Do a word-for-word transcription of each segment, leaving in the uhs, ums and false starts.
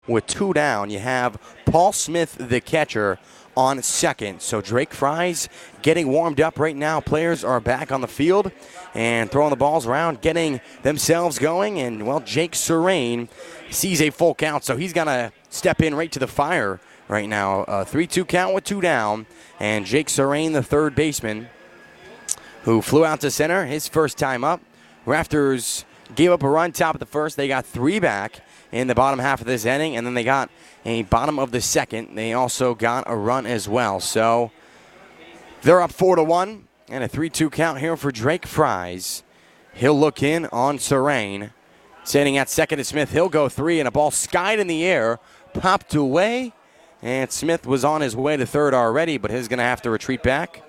with two down. You have Paul Smith, the catcher, on second. So Drake Fry's getting warmed up right now. Players are back on the field and throwing the balls around, getting themselves going. And, well, Jake Serrain sees a full count, so he's going to step in right to the fire right now. A three two count with two down. And Jake Serrain, the third baseman, who flew out to center his first time up. Rafters gave up a run top of the first. They got three back in the bottom half of this inning, and then they got a bottom of the second. They also got a run as well. So they're up four to one, and a three two count here for Drake Fries. He'll look in on Serrain. Standing at second is Smith. He'll go three, and a ball skied in the air, popped away, and Smith was on his way to third already, but he's going to have to retreat back.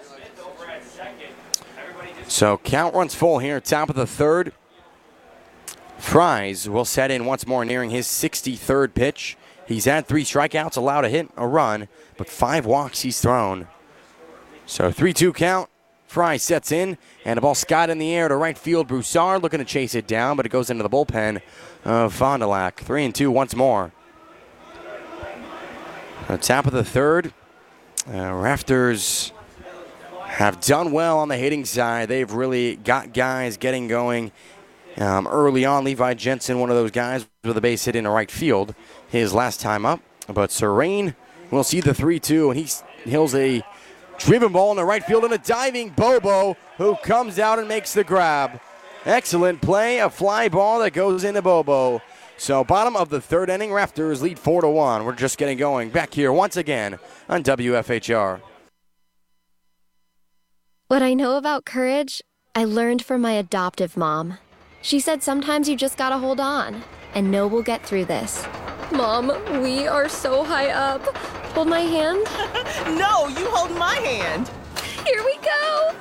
So count runs full here, top of the third. Fries will set in once more, nearing his sixty-third pitch. He's had three strikeouts, allowed a hit, a run, but five walks he's thrown. So three two count. Fries sets in, and the ball skied in the air to right field. Broussard looking to chase it down, but it goes into the bullpen of Fond du Lac. Three and two once more. On top of the third, uh, Rafters have done well on the hitting side. They've really got guys getting going um, early on. Levi Jensen, one of those guys with a base hit in the right field his last time up. But Serrain will see the three two, and he hills a driven ball in the right field, and a diving Bobo who comes out and makes the grab. Excellent play, a fly ball that goes into Bobo. So bottom of the third inning, Rafters lead four to one. We're just getting going back here once again on W F H R. What I know about courage, I learned from my adoptive mom. She said sometimes you just gotta hold on and know we'll get through this. Mom, we are so high up. Hold my hand. No, you hold my hand. Here we go.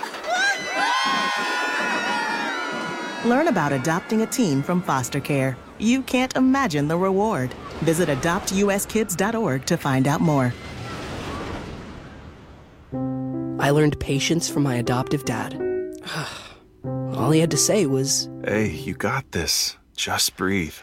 Learn about adopting a teen from foster care. You can't imagine the reward. Visit adopt u s kids dot org to find out more. I learned patience from my adoptive dad. All he had to say was, "Hey, you got this. Just breathe."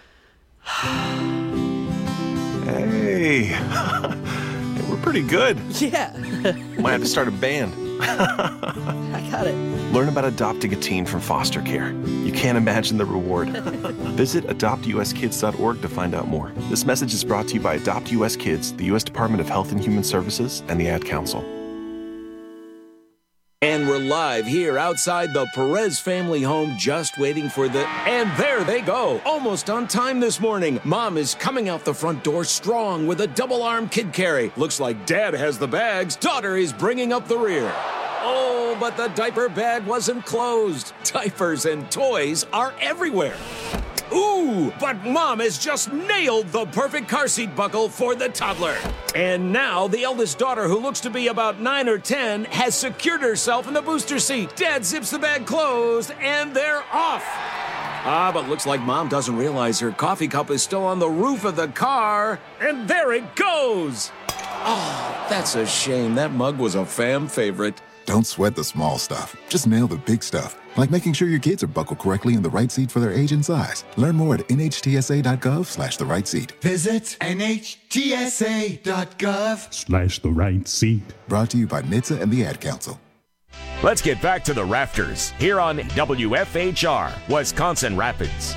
Hey. Hey, we're pretty good. Yeah. Might have to start a band. I got it. Learn about adopting a teen from foster care. You can't imagine the reward. Visit adopt u s kids dot org to find out more. This message is brought to you by Adopt U S Kids, the U S Department of Health and Human Services, and the Ad Council. And we're live here outside the Perez family home, just waiting for the... And there they go, almost on time this morning. Mom is coming out the front door strong with a double-arm kid carry. Looks like Dad has the bags. Daughter is bringing up the rear. Oh, but the diaper bag wasn't closed. Diapers and toys are everywhere. Ooh, but Mom has just nailed the perfect car seat buckle for the toddler. And now the eldest daughter, who looks to be about nine or ten, has secured herself in the booster seat. Dad zips the bag closed, and they're off. Ah, but looks like Mom doesn't realize her coffee cup is still on the roof of the car. And there it goes. Oh, that's a shame. That mug was a fam favorite. Don't sweat the small stuff. Just nail the big stuff, like making sure your kids are buckled correctly in the right seat for their age and size. Learn more at N H T S A dot gov slash the right seat. Visit N H T S A dot gov slash the right seat. Brought to you by N H T S A and the Ad Council. Let's get back to the Rafters here on W F H R, Wisconsin Rapids.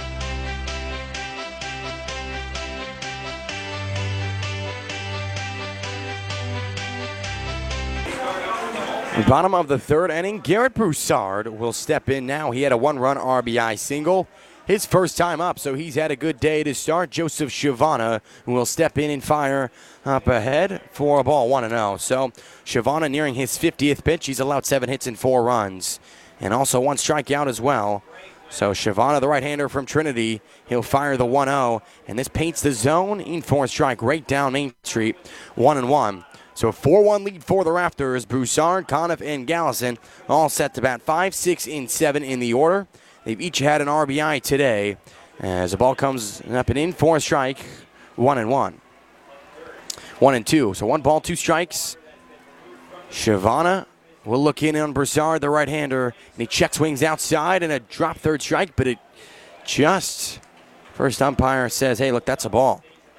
Bottom of the third inning, Garrett Broussard will step in now. He had a one-run R B I single, his first time up, so he's had a good day to start. Joseph Shavana will step in and fire up ahead for a ball, one and oh. So Shavana nearing his fiftieth pitch. He's allowed seven hits and four runs, and also one strikeout as well. So Shavana, the right-hander from Trinity, he'll fire the one oh, and this paints the zone in for a strike right down Main Street, one and one. So a four one lead for the Rafters. Broussard, Conniff, and Gallison all set to bat five, six, and seven in the order. They've each had an R B I today as the ball comes up and in for a strike, one and one. One and two. So one ball, two strikes. Shavana will look in on Broussard, the right-hander, and he check swings outside and a drop third strike, but it just, first umpire says, hey, look, that's a ball.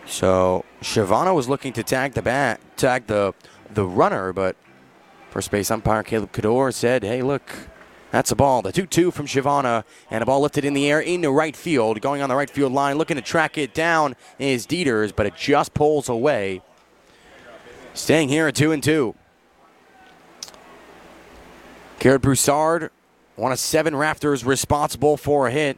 So Shavana was looking to tag the bat, tag the the runner, but first base umpire Caleb Cador said, hey, look, that's a ball. The two two from Shavana, and a ball lifted in the air into right field. Going on the right field line, looking to track it down is Dieters, but it just pulls away. Staying here at two and two. Garrett Broussard, one of seven Raptors responsible for a hit.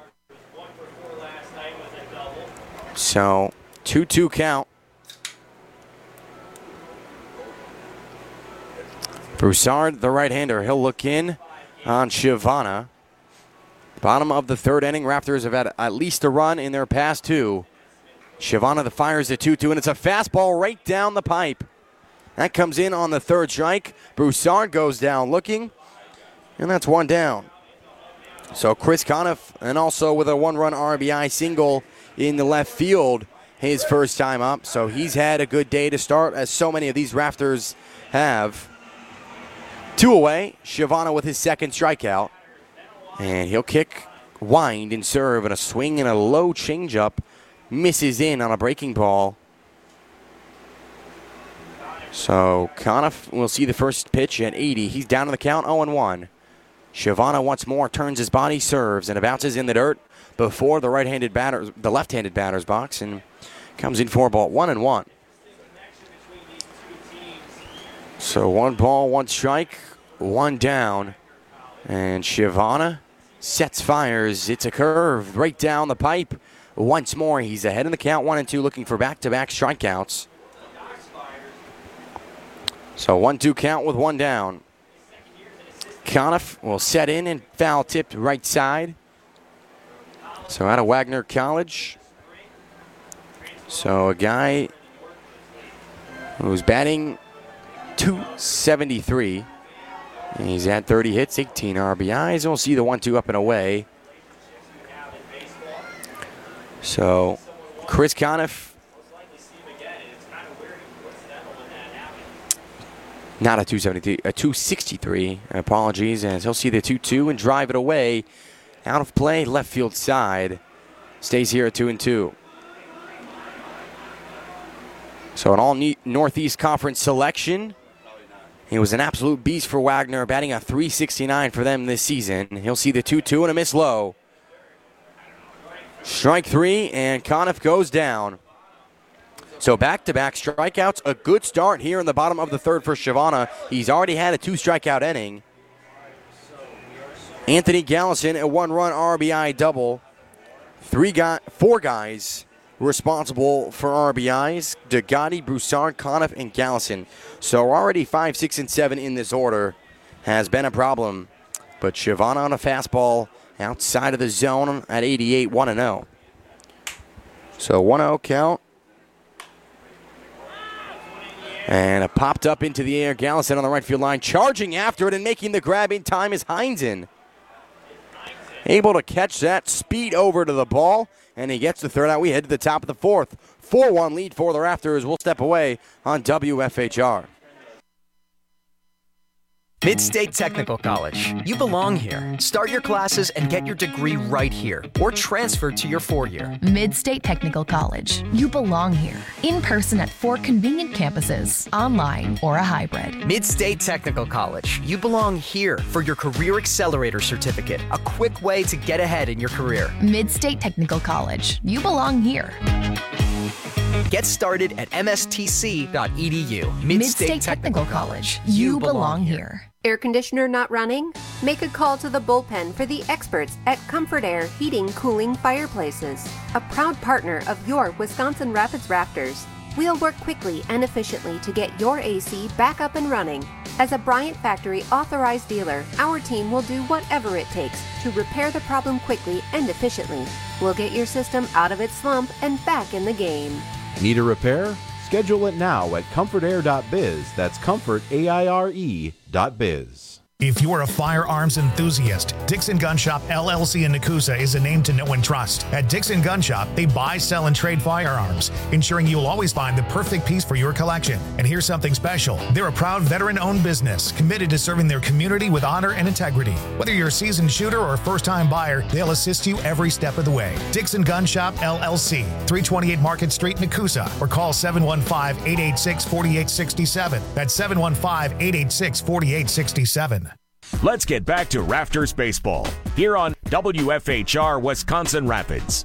So, two two count. Broussard, the right-hander, he'll look in on Shavana. Bottom of the third inning, Raptors have had at least a run in their past two. Shavana the fires the two two, and it's a fastball right down the pipe. That comes in on the third strike. Broussard goes down looking, and that's one down. So Chris Conniff, and also with a one-run R B I single in the left field, his first time up. So he's had a good day to start, as so many of these Raptors have. Two away, Shavana with his second strikeout. And he'll kick, wind, and serve, and a swing and a low changeup misses in on a breaking ball. So Conniff will see the first pitch at eighty. He's down to the count, oh and one. Shavana once more turns his body, serves, and it bounces in the dirt before the right-handed batter, the left-handed batter's box, and comes in for a ball, one and one. So one ball, one strike, one down, and Shavana sets fires. It's a curve right down the pipe. Once more, he's ahead in the count, one and two, looking for back-to-back strikeouts. So one two count with one down. Conniff will set in and foul tipped right side. So out of Wagner College. So a guy who's batting two seventy-three. And he's had thirty hits, eighteen R B Is. And we'll see the one two up and away. So Chris Conniff, not a two seventy-three, a two sixty-three. Apologies, as he'll see the two two and drive it away. Out of play, left field side. Stays here at two and two. So an all Northeast Conference selection. He was an absolute beast for Wagner, batting a three sixty-nine for them this season. He'll see the two two and a miss low. Strike three, and Conniff goes down. So back-to-back strikeouts, a good start here in the bottom of the third for Shavana. He's already had a two-strikeout inning. Anthony Gallison, a one-run R B I double. Three guy, four guys responsible for R B Is: Degotti, Broussard, Conniff, and Gallison. So already five, six, and seven in this order has been a problem. But Shavana on a fastball outside of the zone at eighty-eight, one and oh. So one oh count. And it popped up into the air. Gallison on the right field line, charging after it and making the grab in time is Heinzen. Able to catch that, speed over to the ball, and he gets the third out. We head to the top of the fourth. four one lead for the Raptors. We'll step away on W F H R. Mid-State Technical College. You belong here. Start your classes and get your degree right here, or transfer to your four-year. Mid-State Technical College. You belong here. In person at four convenient campuses, online or a hybrid. Mid-State Technical College. You belong here for your Career Accelerator Certificate, a quick way to get ahead in your career. Mid-State Technical College. You belong here. Get started at m s t c dot e d u. Mid-State, Mid-State Technical, Technical College. You, you belong, belong here. here. Air conditioner not running? Make a call to the bullpen for the experts at Comfort Air Heating, Cooling, Fireplaces, a proud partner of your Wisconsin Rapids Raptors. We'll work quickly and efficiently to get your A C back up and running. As a Bryant Factory authorized dealer, our team will do whatever it takes to repair the problem quickly and efficiently. We'll get your system out of its slump and back in the game. Need a repair? Schedule it now at comfort air dot biz. That's comfort, A I R E, dot biz. If you are a firearms enthusiast, Dixon Gun Shop L L C in Nakusa is a name to know and trust. At Dixon Gun Shop, they buy, sell, and trade firearms, ensuring you will always find the perfect piece for your collection. And here's something special. They're a proud veteran-owned business committed to serving their community with honor and integrity. Whether you're a seasoned shooter or a first-time buyer, they'll assist you every step of the way. Dixon Gun Shop L L C, three twenty-eight Market Street, Nakusa, or call seven one five, eight eight six, four eight six seven. That's seven one five, eight eight six, four eight six seven. Let's get back to Rafters Baseball here on W F H R Wisconsin Rapids.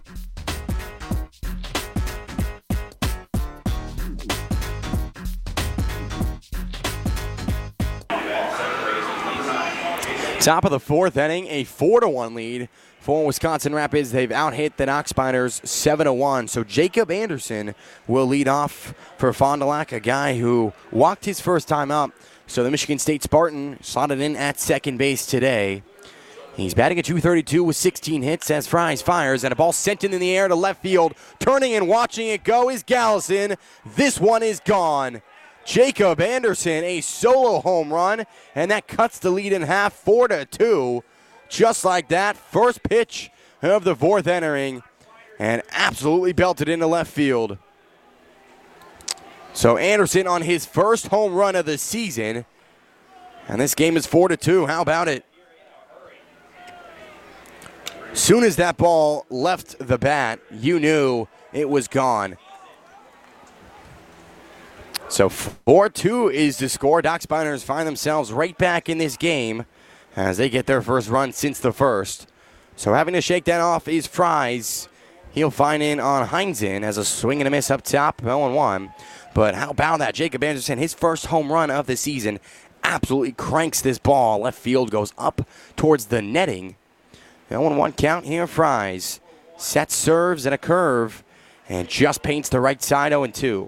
Top of the fourth inning, a four to one lead for Wisconsin Rapids. They've out-hit the Knox Spiders seven to one. So Jacob Anderson will lead off for Fond du Lac, a guy who walked his first time up. So the Michigan State Spartan slotted in at second base today. He's batting at two thirty-two with sixteen hits as Fries fires, and a ball sent in the air to left field. Turning and watching it go is Gallison. This one is gone. Jacob Anderson, a solo home run, and that cuts the lead in half, four to two. Just like that, first pitch of the fourth inning, and absolutely belted into left field. So Anderson on his first home run of the season, and this game is four to two. How about it? Soon as that ball left the bat, you knew it was gone. So four two is the score. Doc Spiders find themselves right back in this game as they get their first run since the first. So having to shake that off is Fries. He'll find in on Heinzen as a swing and a miss up top, oh and one. But how about that? Jacob Anderson, his first home run of the season, absolutely cranks this ball. Left field goes up towards the netting. oh and one count here, Fries. Sets serves and a curve and just paints the right side, oh and two.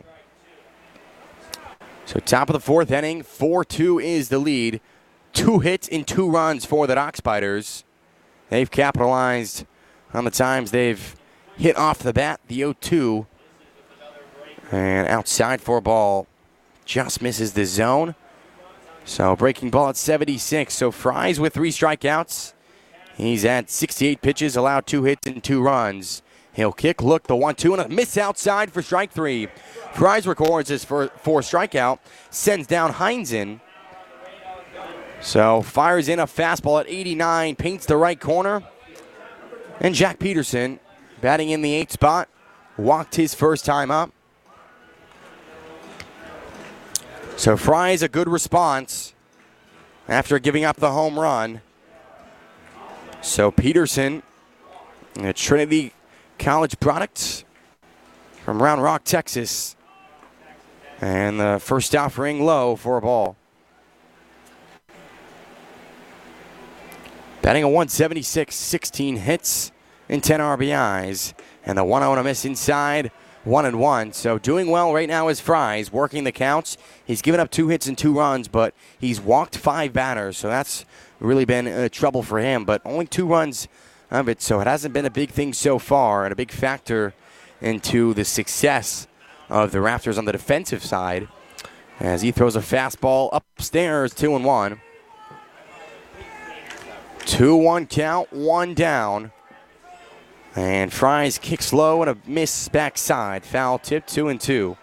So top of the fourth inning, four two is the lead. Two hits and two runs for the Doc Spiders. They've capitalized on the times they've hit off the bat, the oh two. And outside for a ball. Just misses the zone. So breaking ball at seventy-six. So Fries with three strikeouts. He's at sixty-eight pitches, allowed two hits and two runs. He'll kick, look, the one two, and a miss outside for strike three. Fries records his fourth strikeout, sends down Heinzen. So fires in a fastball at eighty-nine, paints the right corner. And Jack Peterson, batting in the eighth spot, walked his first time up. So Fries a good response after giving up the home run. So Peterson, a Trinity College product from Round Rock, Texas. And the first offering low for a ball. Batting a one seventy-six, sixteen hits and ten R B Is. And the one oh and a miss inside, one and one. So doing well right now is Fries, working the counts. He's given up two hits and two runs, but he's walked five batters. So that's really been uh, trouble for him. But only two runs of it, so it hasn't been a big thing so far, and a big factor into the success of the Raptors on the defensive side as he throws a fastball upstairs, two and one. two one count, one down. And Fries kicks low and a miss backside. Foul tip, two and two.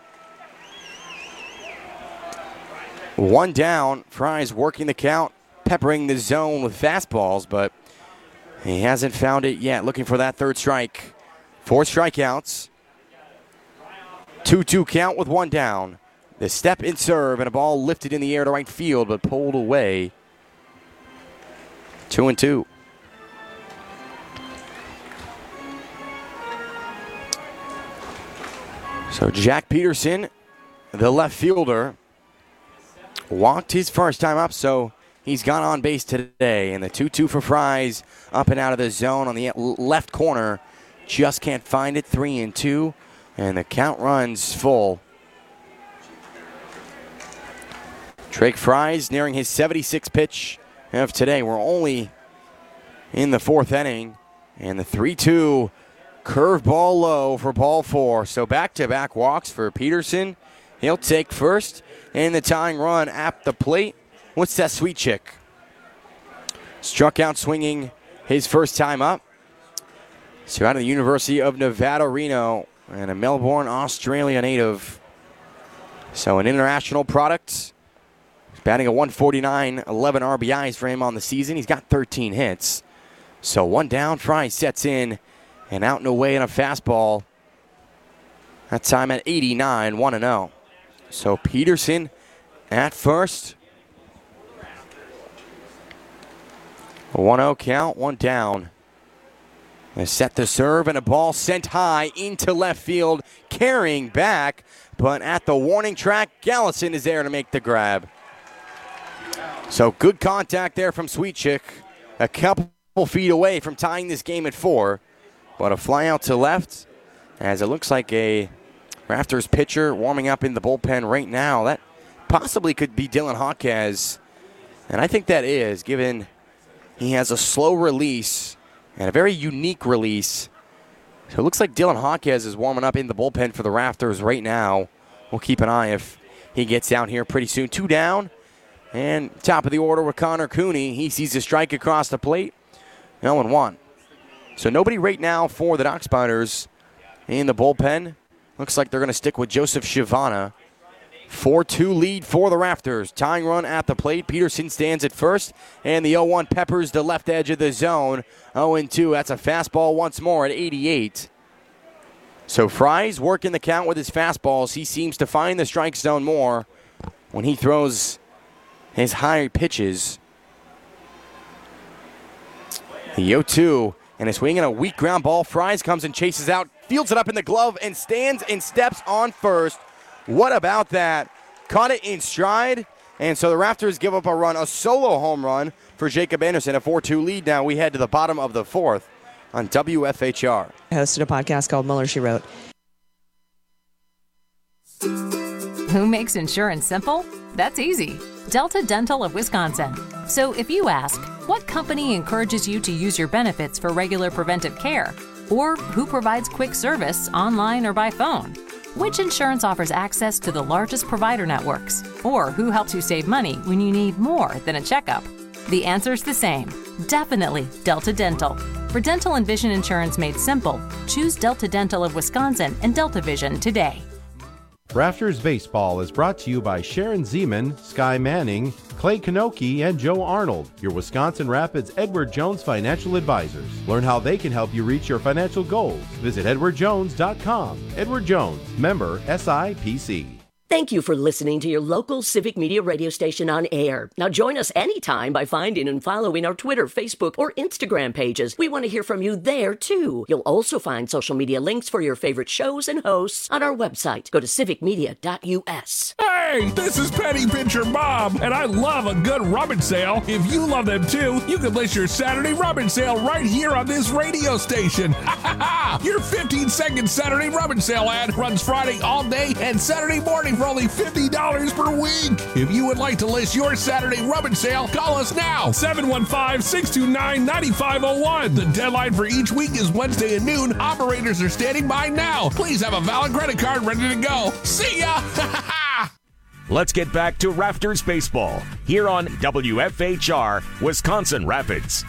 One down, Fries working the count, peppering the zone with fastballs, but he hasn't found it yet. Looking for that third strike. Four strikeouts. two two count with one down. The step in serve and a ball lifted in the air to right field but pulled away. Two and two. So Jack Peterson, the left fielder, walked his first time up, so he's gone on base today. And the two two for Fries, up and out of the zone on the left corner. Just can't find it, three and two. And the count runs full. Drake Fries nearing his seventy-sixth pitch of today. We're only in the fourth inning. And the three two curveball low for ball four. So back-to-back walks for Peterson. He'll take first. And the tying run at the plate. What's that sweet chick? struck out swinging his first time up. So out of the University of Nevada, Reno, and a Melbourne, Australia native. So an international product. He's batting a one forty-nine, eleven R B Is for him on the season. He's got thirteen hits. So one down, Fry sets in and out and away in a fastball. That time at eighty-nine, one and oh. So Peterson at first. A one oh count, one down. They set the serve and a ball sent high into left field, carrying back, but at the warning track, Gallison is there to make the grab. So good contact there from Sweetchick, a couple feet away from tying this game at four, but a fly out to left, as it looks like a Raptors pitcher warming up in the bullpen right now. That possibly could be Dylan Hawkes, and I think that is, given he has a slow release and a very unique release. So it looks like Dylan Hawkes is warming up in the bullpen for the Raptors right now. We'll keep an eye if he gets down here pretty soon. Two down, and top of the order with Connor Cooney. He sees a strike across the plate. oh and one. So nobody right now for the Dock Spiders in the bullpen. Looks like they're going to stick with Joseph Shivana. four two lead for the Raptors. Tying run at the plate. Peterson stands at first, and the oh one peppers the left edge of the zone. oh and two. That's a fastball once more at eighty-eight. So Fry's working the count with his fastballs. He seems to find the strike zone more when he throws his higher pitches. The oh two, and a swing and a weak ground ball. Fry's comes and chases out, fields it up in the glove, and stands and steps on first. What about that? Caught it in stride, and so the Raptors give up a run, a solo home run for Jacob Anderson, a four two lead. Now we head to the bottom of the fourth on W F H R. I hosted a podcast called Muller, She Wrote. Who makes insurance simple? That's easy. Delta Dental of Wisconsin. So if you ask, what company encourages you to use your benefits for regular preventive care? Or who provides quick service online or by phone? Which insurance offers access to the largest provider networks? Or who helps you save money when you need more than a checkup? The answer's the same. Definitely Delta Dental. For dental and vision insurance made simple, choose Delta Dental of Wisconsin and Delta Vision today. Raptors Baseball is brought to you by Sharon Zeman, Sky Manning, Clay Kanoki, and Joe Arnold, your Wisconsin Rapids Edward Jones financial advisors. Learn how they can help you reach your financial goals. Visit edward jones dot com. Edward Jones, member S I P C. Thank you for listening to your local Civic Media radio station on air. Now join us anytime by finding and following our Twitter, Facebook, or Instagram pages. We want to hear from you there, too. You'll also find social media links for your favorite shows and hosts on our website. Go to civic media dot U S. Hey, this is Petty Pitcher Bob, and I love a good rummage sale. If you love them, too, you can list your Saturday rummage sale right here on this radio station. Ha ha ha! Your fifteen second Saturday rummage sale ad runs Friday all day and Saturday morning for only fifty dollars per week. If you would like to list your Saturday rummage sale, call us now, seven one five, six two nine, nine five zero one. The deadline for each week is Wednesday at noon. Operators are standing by now. Please have a valid credit card ready to go. See ya! Let's get back to Raptors baseball here on W F H R, Wisconsin Rapids.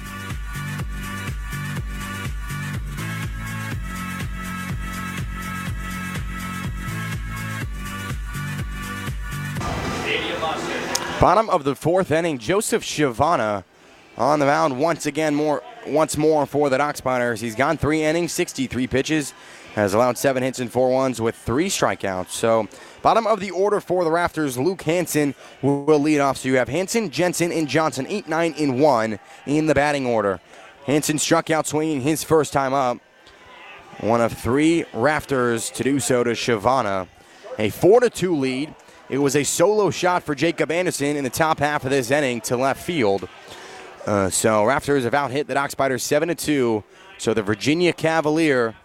Bottom of the fourth inning, Joseph Shivana on the mound once again, more once more for the Dock Spiders. He's gone three innings, sixty-three pitches, has allowed seven hits and four ones with three strikeouts. So bottom of the order for the Raptors, Luke Hansen will lead off. So you have Hansen, Jensen, and Johnson, eight, nine, and one in the batting order. Hansen struck out swinging his first time up. One of three Raptors to do so to Shivana. A four to two lead. It was a solo shot for Jacob Anderson in the top half of this inning to left field. Uh, so Raptors have out-hit the Dock Spiders seven to two. So the Virginia Cavalier,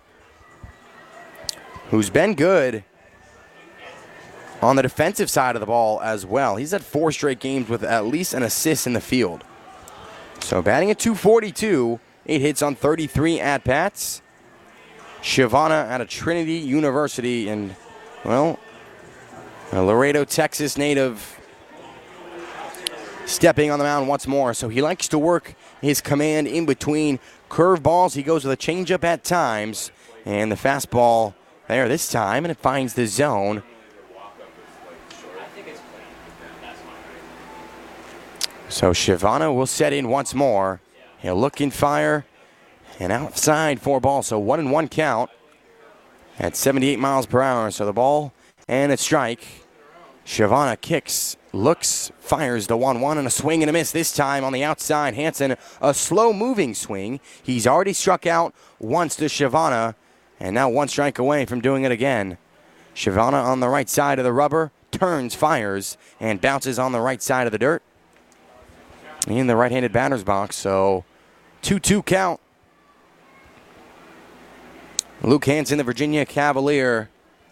who's been good on the defensive side of the ball as well. He's had four straight games with at least an assist in the field. So batting at two forty-two, eight hits on thirty-three at-bats. Shivana out of Trinity University, and, well, a Laredo, Texas native. stepping on the mound once more. So he likes to work his command in between curveballs. He goes with a changeup at times. And the fastball there this time, and it finds the zone. So Schiavone will set in once more. He'll look and fire. And outside for ball. So one and one count at seventy-eight miles per hour. So the ball and a strike. Schiavone kicks, looks, fires the one one, and a swing and a miss this time on the outside. Hansen, a slow-moving swing. He's already struck out once to Schiavone, and now one strike away from doing it again. Schiavone on the right side of the rubber, turns, fires, and bounces on the right side of the dirt in the right-handed batter's box. So two two count. Luke Hansen, the Virginia Cavalier,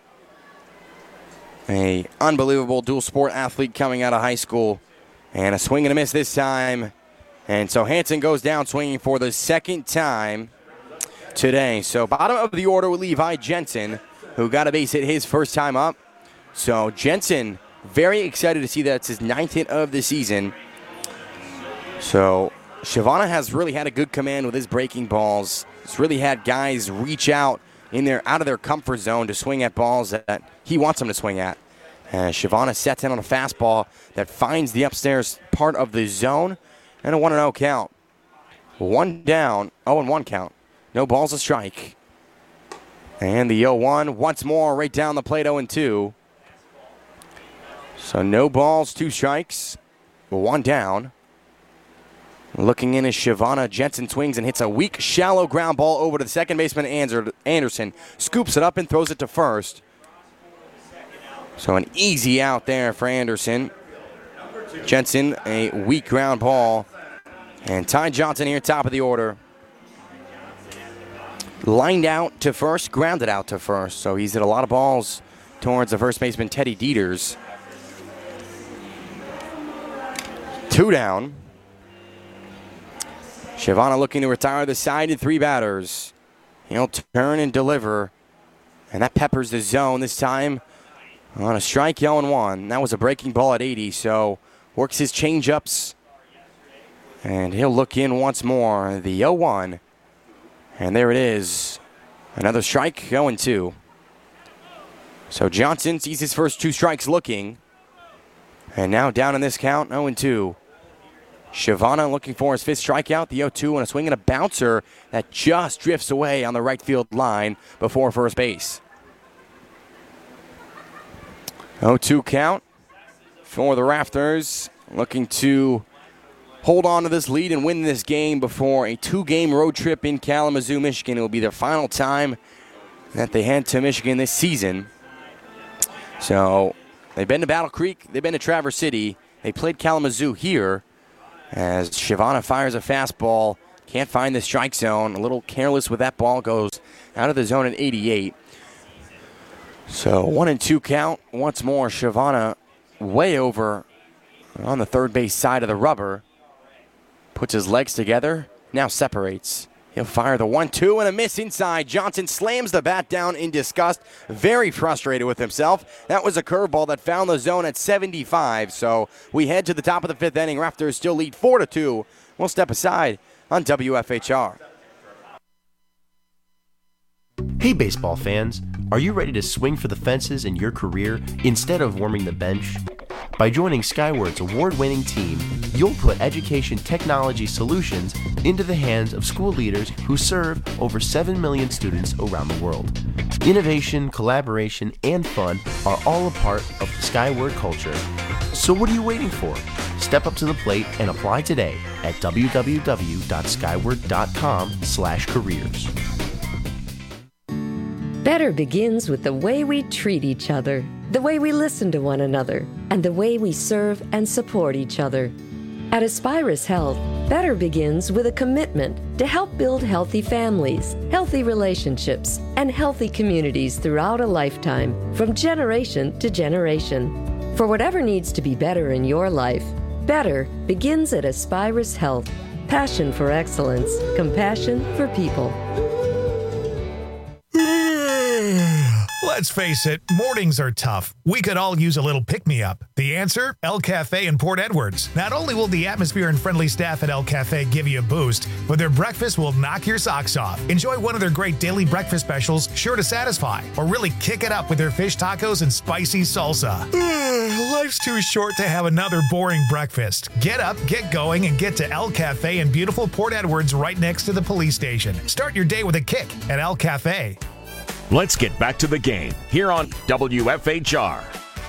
a unbelievable dual sport athlete coming out of high school. And a swing and a miss this time. And so Hansen goes down swinging for the second time today. So bottom of the order with Levi Jensen, who got a base hit his first time up. So Jensen, very excited to see that it's his ninth hit of the season. So Schiavone has really had a good command with his breaking balls. He's really had guys reach out in their out of their comfort zone to swing at balls that he wants them to swing at. Uh, Schiavone sets in on a fastball that finds the upstairs part of the zone, and a one and oh count. One down, oh and one count. No balls, a strike. And the oh one once more right down the plate, oh and two. So no balls, two strikes, one down. Looking in as Schiavone, Jensen swings and hits a weak, shallow ground ball over to the second baseman, Anderson. Scoops it up and throws it to first. So an easy out there for Anderson. Jensen, a weak ground ball. And Ty Johnson here, top of the order. Lined out to first, grounded out to first. So he's hit a lot of balls towards the first baseman, Teddy Dieters. Two down. Schiavone looking to retire the side in three batters. He'll turn and deliver. And that peppers the zone this time on a strike, oh and one. That was a breaking ball at eighty, so works his changeups. And he'll look in once more. The oh one. And there it is. Another strike, oh and two. So Johnson sees his first two strikes looking. And now down in this count, oh and two. Schiavone looking for his fifth strikeout, the oh two, and a swing and a bouncer that just drifts away on the right field line before first base. oh two count for the Rafters, looking to hold on to this lead and win this game before a two-game road trip in Kalamazoo, Michigan. It will be their final time that they head to Michigan this season. So they've been to Battle Creek, they've been to Traverse City, they played Kalamazoo here. As Schiavone fires a fastball, can't find the strike zone. A little careless with that ball, goes out of the zone at eighty-eight. So one and two count. Once more, Schiavone way over on the third base side of the rubber. Puts his legs together, now separates. He'll fire the one two and a miss inside. Johnson slams the bat down in disgust. Very frustrated with himself. That was a curveball that found the zone at seventy-five. So we head to the top of the fifth inning. Raptors still lead four to two. We'll step aside on W F H R. Hey baseball fans, are you ready to swing for the fences in your career instead of warming the bench? By joining Skyward's award-winning team, you'll put education technology solutions into the hands of school leaders who serve over seven million students around the world. Innovation, collaboration, and fun are all a part of the Skyward culture. So what are you waiting for? Step up to the plate and apply today at w w w dot skyward dot com slash careers. Better begins with the way we treat each other, the way we listen to one another, and the way we serve and support each other. At Aspirus Health, better begins with a commitment to help build healthy families, healthy relationships, and healthy communities throughout a lifetime, from generation to generation. For whatever needs to be better in your life, better begins at Aspirus Health. Passion for excellence, compassion for people. Let's face it, mornings are tough. We could all use a little pick-me-up. The answer? El Cafe in Port Edwards. Not only will the atmosphere and friendly staff at El Cafe give you a boost, but their breakfast will knock your socks off. Enjoy one of their great daily breakfast specials, sure to satisfy. Or really kick it up with their fish tacos and spicy salsa. Life's too short to have another boring breakfast. Get up, get going, and get to El Cafe in beautiful Port Edwards right next to the police station. Start your day with a kick at El Cafe. Let's get back to the game here on W F H R.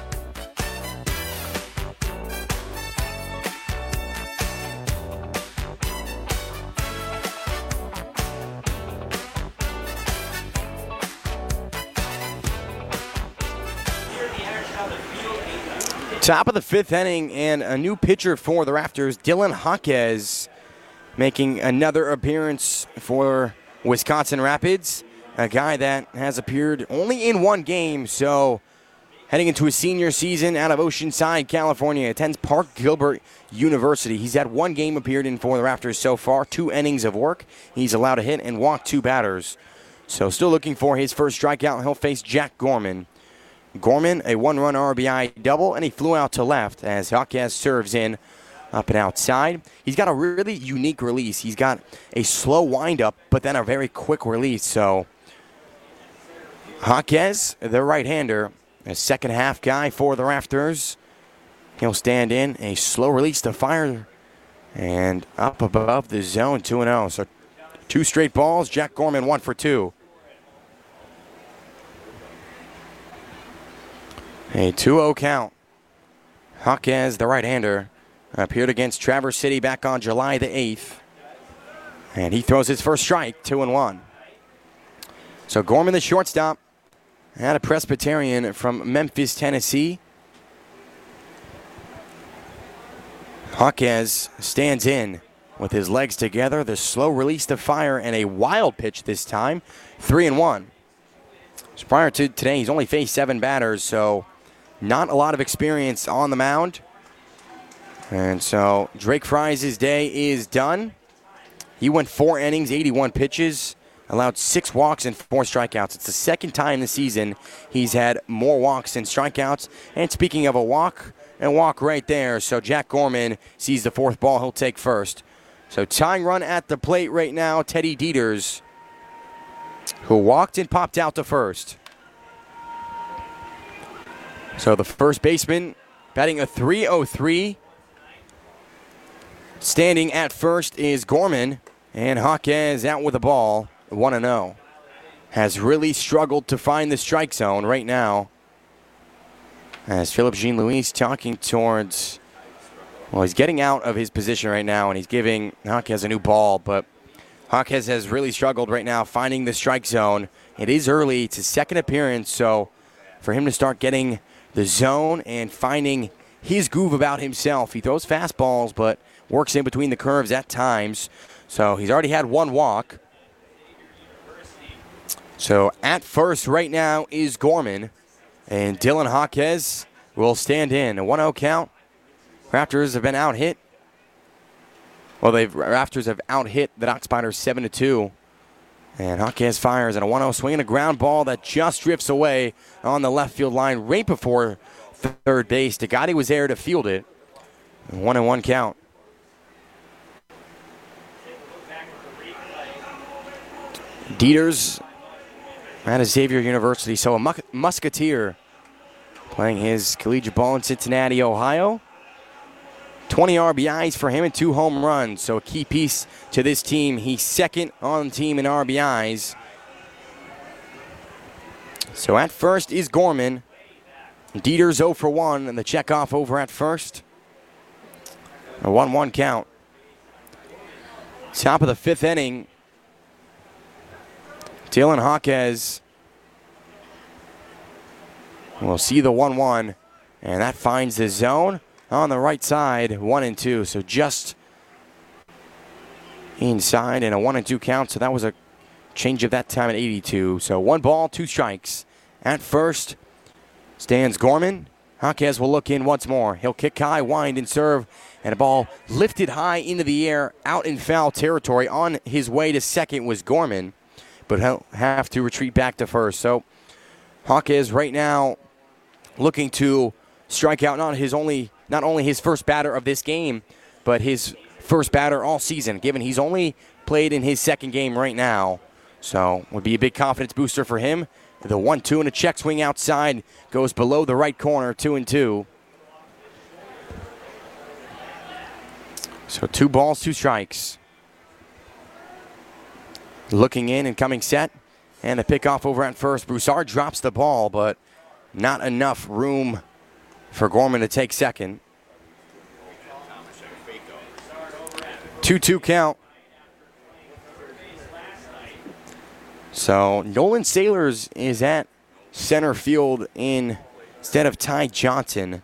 Top of the fifth inning, and a new pitcher for the Rafters, Dylan Jaquez, making another appearance for Wisconsin Rapids. A guy that has appeared only in one game, so heading into his senior season out of Oceanside, California, attends Park Gilbert University. He's had one game appeared in for the Rafters so far, two innings of work. He's allowed a hit and walked two batters. So still looking for his first strikeout. He'll face Jack Gorman. Gorman, a one-run R B I double, and he flew out to left as Jaquez serves in up and outside. He's got a really unique release. He's got a slow windup, but then a very quick release. So Jaquez, the right-hander, a second-half guy for the Rafters. He'll stand in, a slow release to fire, and up above the zone, two and oh. So two straight balls, Jack Gorman one for two. A two oh count. Jaquez, the right-hander, appeared against Traverse City back on July the eighth. And he throws his first strike, two and one. So Gorman, the shortstop, had a Presbyterian from Memphis, Tennessee. Jaquez stands in with his legs together. The slow release to fire and a wild pitch this time. Three and one. So prior to today, he's only faced seven batters, so not a lot of experience on the mound. And so Drake Fries' day is done. He went four innings, eighty-one pitches. Allowed six walks and four strikeouts. It's the second time this season he's had more walks than strikeouts. And speaking of a walk, and walk right there. So Jack Gorman sees the fourth ball. He'll take first. So tying run at the plate right now, Teddy Dieters, who walked and popped out to first. So the first baseman batting a three oh three. Standing at first is Gorman. And Jaquez out with the ball. one and oh. Has really struggled to find the strike zone right now. As Philip Jean-Louis talking towards, well, he's getting out of his position right now, and he's giving Jaquez a new ball, but Jaquez has really struggled right now finding the strike zone. It is early. It's his second appearance, so for him to start getting the zone and finding his groove about himself. He throws fastballs, but works in between the curves at times. So he's already had one walk. So at first right now is Gorman. And Dylan Jaquez will stand in. A one oh count. Raptors have been out-hit. Well, they've Raptors have out-hit the Dock Spiders seven to two. And Jaquez fires at a one oh swing and a ground ball that just drifts away on the left field line right before third base. Degatti was there to field it. one and one count. Dieters at Xavier University, so a Musketeer playing his collegiate ball in Cincinnati, Ohio. twenty R B Is for him and two home runs, so a key piece to this team. He's second on the team in R B Is. So at first is Gorman. Dieters oh for one, and the checkoff over at first. A one one count. Top of the fifth inning. Dylan Jaquez will see the one one, and that finds the zone on the right side, one and two. So just inside and a one and two count. So that was a change of that time at eighty-two. So one ball, two strikes. At first stands Gorman. Jaquez will look in once more. He'll kick high, wind, and serve. And a ball lifted high into the air, out in foul territory. On his way to second was Gorman, but he'll have to retreat back to first. So Hawkes right now looking to strike out not his only, not only his first batter of this game, but his first batter all season, given he's only played in his second game right now. So would be a big confidence booster for him. The one two and a check swing outside goes below the right corner, two and two. So two balls, two strikes. Looking in and coming set. And the pickoff over at first. Broussard drops the ball, but not enough room for Gorman to take second. two two count. So Nolan Sailors is at center field in, instead of Ty Johnson.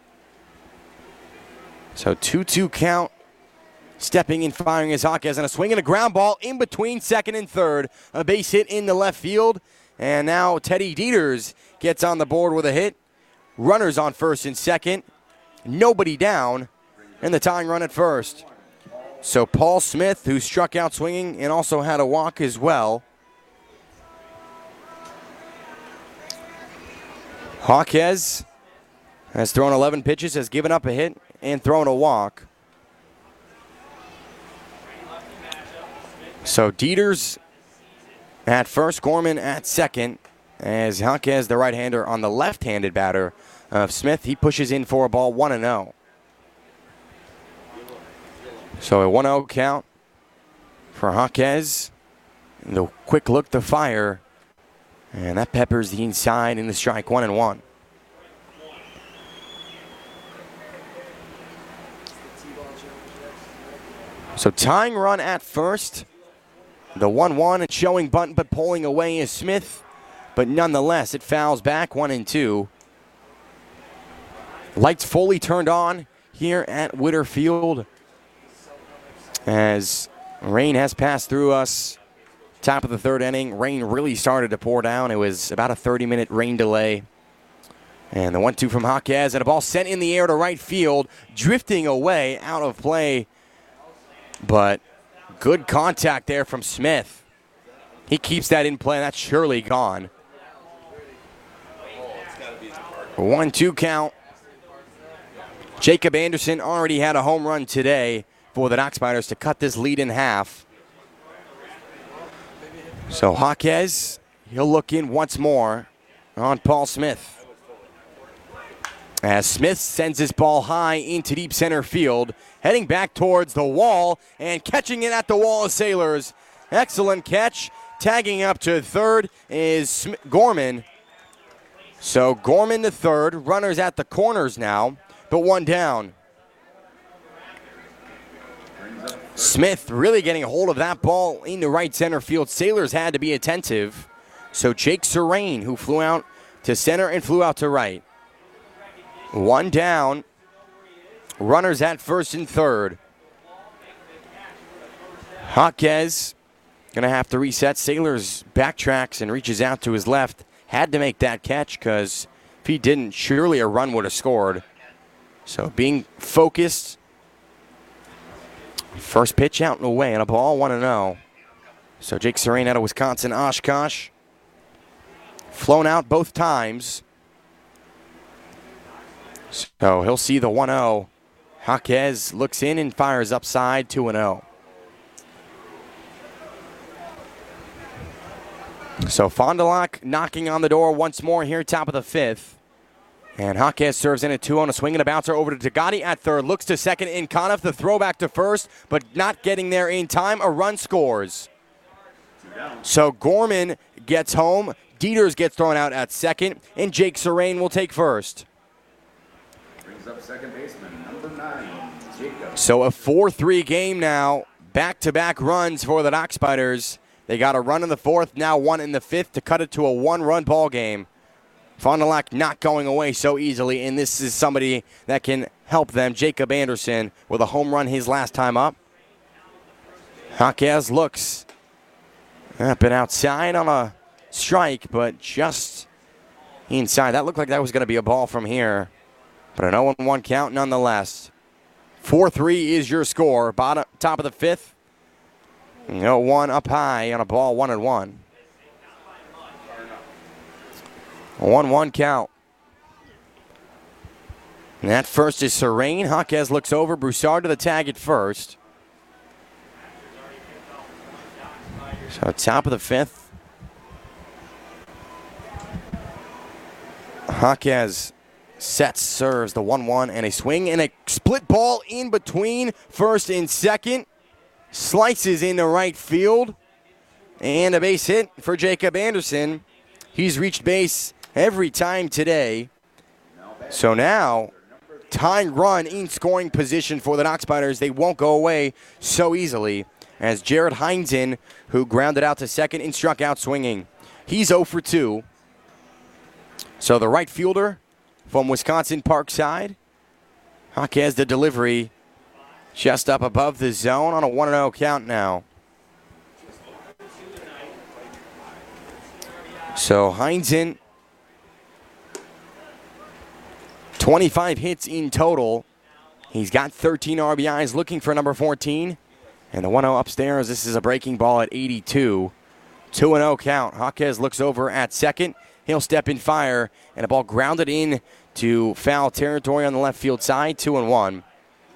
So two two count. Stepping in, firing is Hawkes, and a swing and a ground ball in between second and third. A base hit in the left field. And now Teddy Dieters gets on the board with a hit. Runners on first and second. Nobody down. And the tying run at first. So Paul Smith, who struck out swinging and also had a walk as well. Hawkes has thrown eleven pitches, has given up a hit, and thrown a walk. So Dieters at first, Gorman at second, as Hawkes, the right-hander, on the left-handed batter of Smith. He pushes in for a ball, one and oh. So a one oh count for Hawkes. The quick look to fire, and that peppers the inside in the strike, one and one. So tying run at first. The one one, it's showing bunt, but pulling away is Smith. But nonetheless, it fouls back, one and two. Lights fully turned on here at Witter Field as rain has passed through us. Top of the third inning, rain really started to pour down. It was about a thirty minute rain delay. And the one two from Hawkes, and a ball sent in the air to right field, drifting away, out of play. But good contact there from Smith. He keeps that in play, and that's surely gone. one two count. Jacob Anderson already had a home run today for the Dock Spiders to cut this lead in half. So Hawkes, he'll look in once more on Paul Smith. As Smith sends this ball high into deep center field, heading back towards the wall and catching it at the wall of Sailors. Excellent catch. Tagging up to third is Sm- Gorman. So Gorman to third. Runners at the corners now, but one down. Smith really getting a hold of that ball into right center field. Sailors had to be attentive. So Jake Serrain, who flew out to center and flew out to right. One down. Runners at first and third. Hawkes going to have to reset. Sailors backtracks and reaches out to his left. Had to make that catch because if he didn't, surely a run would have scored. So being focused. First pitch out and away, and a ball, one and oh. So Jake Serrain out of Wisconsin, Oshkosh. Flown out both times. So he'll see the one oh. Hawkes looks in and fires upside, two and oh. So Fond du Lac knocking on the door once more here, top of the fifth. And Hawkes serves in a two on a swing and a bouncer over to Tagati at third. Looks to second in Conniff, the throwback to first, but not getting there in time. A run scores. So Gorman gets home. Dieters gets thrown out at second, and Jake Serrain will take first. Brings up second baseman, number nine, Jacob. So a four three game now. Back-to-back runs for the Dock Spiders. They got a run in the fourth, now one in the fifth to cut it to a one-run ball game. Fond du Lac not going away so easily, and this is somebody that can help them. Jacob Anderson with a home run his last time up. Hawkes looks up and outside on a strike, but just inside. That looked like that was going to be a ball from here, but an oh one count nonetheless. four three is your score. Bottom, top of the fifth. oh one up high on a ball, one and one. one one count. And that first is Serene. Jaquez looks over. Broussard to the tag at first. So top of the fifth. Jaquez sets, serves the one one, and a swing and a split ball in between first and second. Slices into right field. And a base hit for Jacob Anderson. He's reached base every time today. So now, tying run in scoring position for the Knox Spiders. They won't go away so easily as Jared Heinzen, who grounded out to second and struck out swinging. He's oh for two. So the right fielder from Wisconsin Parkside. Jaquez the delivery just up above the zone on a one oh count now. So Heinzen, twenty-five hits in total. He's got thirteen R B Is, looking for number fourteen. And the one oh upstairs, this is a breaking ball at eighty-two. two oh count. Jaquez looks over at second. He'll step in fire, and a ball grounded in to foul territory on the left field side, two and one.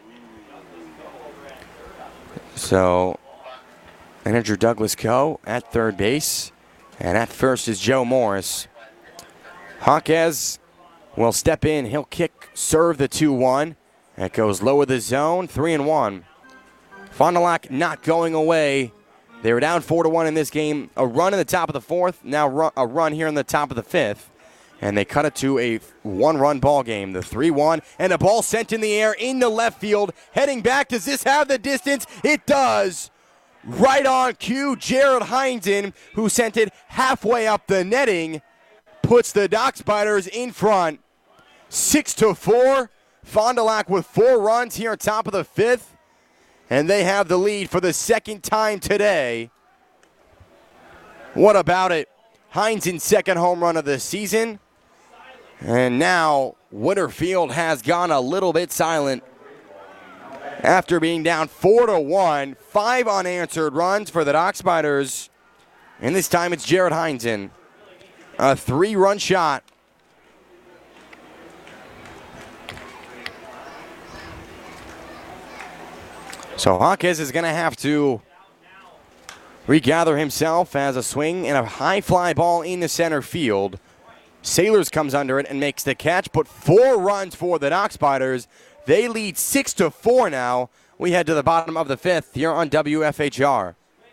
So, manager Douglas Coe at third base. And at first is Joe Morris. Jaquez will step in. He'll kick, serve the two one. That goes lower the zone, three and one. Fond du Lac not going away. They were down four to one in this game. A run in the top of the fourth, now run, a run here in the top of the fifth. And they cut it to a one-run ball game, the three one. And a ball sent in the air into left field. Heading back, does this have the distance? It does. Right on cue, Jared Heinzen, who sent it halfway up the netting, puts the Knox Spiders in front. Six to four. Fond du Lac with four runs here at top of the fifth. And they have the lead for the second time today. What about it? Heinzen's second home run of the season. And now Winterfield has gone a little bit silent. After being down four to one, five unanswered runs for the Knox Spiders. And this time it's Jared Heinzen. A three-run shot. So Jaquez is going to have to regather himself as a swing and a high fly ball in the center field. Sailors comes under it and makes the catch, but four runs for the Knox Spiders. They lead six to four now. We head to the bottom of the fifth here on W F H R.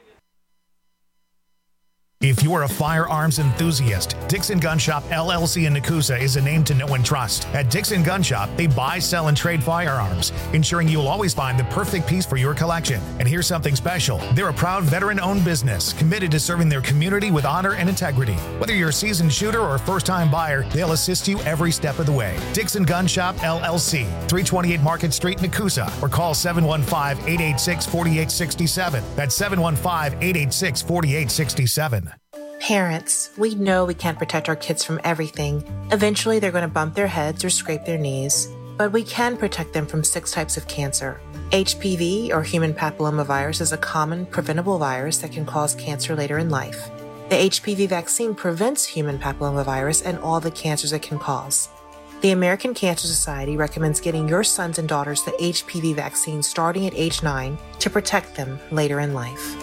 If you are a firearms enthusiast, Dixon Gun Shop L L C in Nakusa is a name to know and trust. At Dixon Gun Shop, they buy, sell, and trade firearms, ensuring you'll always find the perfect piece for your collection. And here's something special. They're a proud veteran-owned business, committed to serving their community with honor and integrity. Whether you're a seasoned shooter or a first-time buyer, they'll assist you every step of the way. Dixon Gun Shop L L C, three twenty-eight Market Street, Nakusa, or call seven one five, eight eight six, four eight six seven. That's seven one five, eight eight six, four eight six seven. Parents, we know we can't protect our kids from everything. Eventually, they're going to bump their heads or scrape their knees. But we can protect them from six types of cancer. H P V, or human papillomavirus, is a common preventable virus that can cause cancer later in life. The H P V vaccine prevents human papillomavirus and all the cancers it can cause. The American Cancer Society recommends getting your sons and daughters the H P V vaccine starting at age nine to protect them later in life.